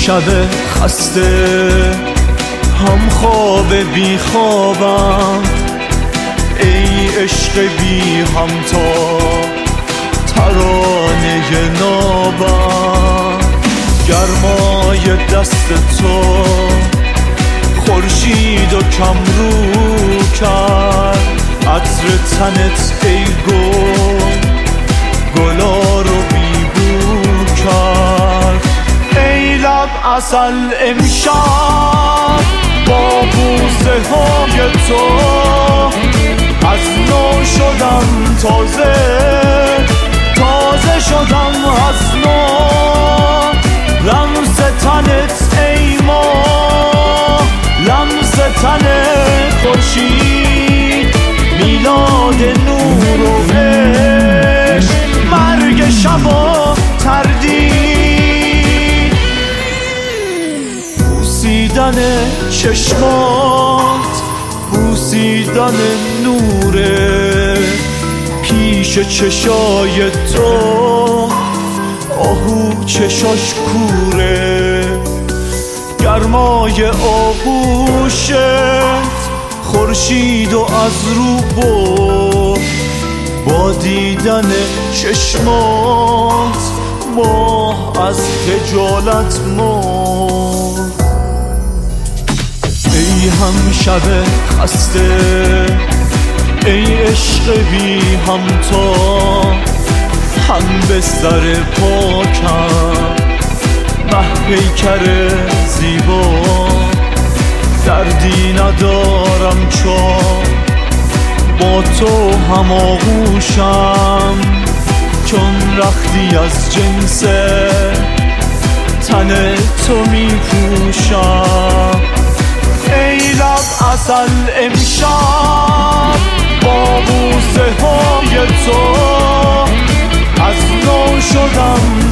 شب خسته هم خواب بی خوابم، ای عشق بی همتا ترانه نابم. گرمای دست تو خورشید و کم رو کرد، عطر تنت ای گلا رو بیبو کرد. ای لب عسل امشب با بوسه های تو از نو شدم، تازه شدم از نو. لمس تنت ای ماه، لمس تن خورشید، میلاد نور و عشق، مرگ شب و تردید. بوسیدن چشمات، بوسیدن نوره، پیش چشای تو آهو چشاش کوره. گرمای آغوشت خورشید و از رو برد، با دیدن چشمات ماه از خجالت مرد. ای هم شب خسته، ای عشق بی همتا، هم بستر پاکم مه پیکر زیبا. دردی ندارم چون با تو هم آغوشم، چون رختی از جنس تن تو می پوشم. ای لب عسل امشب با بوسه های تو از نو شدم،